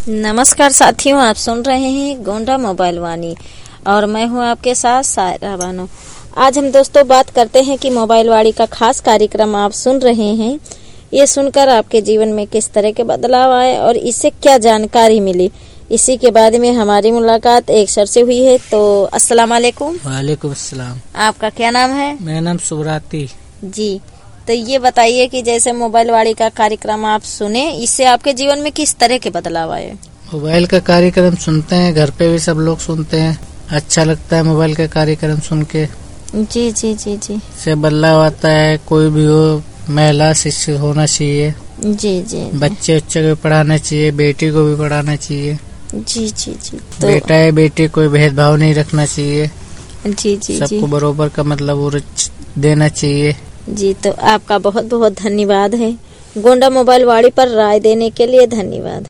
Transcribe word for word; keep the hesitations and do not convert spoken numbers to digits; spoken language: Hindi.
नमस्कार साथियों, आप सुन रहे हैं गोंडा मोबाइल वाणी और मैं हूं आपके साथ सायरा बानो। आज हम दोस्तों बात करते हैं कि मोबाइल वाणी का खास कार्यक्रम आप सुन रहे हैं, ये सुनकर आपके जीवन में किस तरह के बदलाव आए और इससे क्या जानकारी मिली, इसी के बाद में हमारी मुलाकात एक सर से हुई है। तो अस्सलाम वालेकुम। वालेकुम अस्सलाम। आपका क्या नाम है? मेरा नाम सुबराती जी। तो ये बताइए कि जैसे मोबाइल वाणी का कार्यक्रम आप सुने, इससे आपके जीवन में किस तरह के बदलाव आए? मोबाइल का कार्यक्रम सुनते हैं, घर पे भी सब लोग सुनते हैं, अच्छा लगता है मोबाइल का कार्यक्रम सुन के। जी जी जी जी से बदलाव आता है, कोई भी हो महिला शिक्षित होना चाहिए। जी जी बच्चे उच्चे को भी पढ़ाना चाहिए, बेटी को भी पढ़ाना चाहिए। जी जी जी तो बेटा है बेटी कोई भेदभाव नहीं रखना चाहिए। जी जी सबको जी बराबर का मतलब वो देना चाहिए। जी तो आपका बहुत बहुत धन्यवाद है। गोंडा मोबाइल वाणी पर राय देने के लिए धन्यवाद।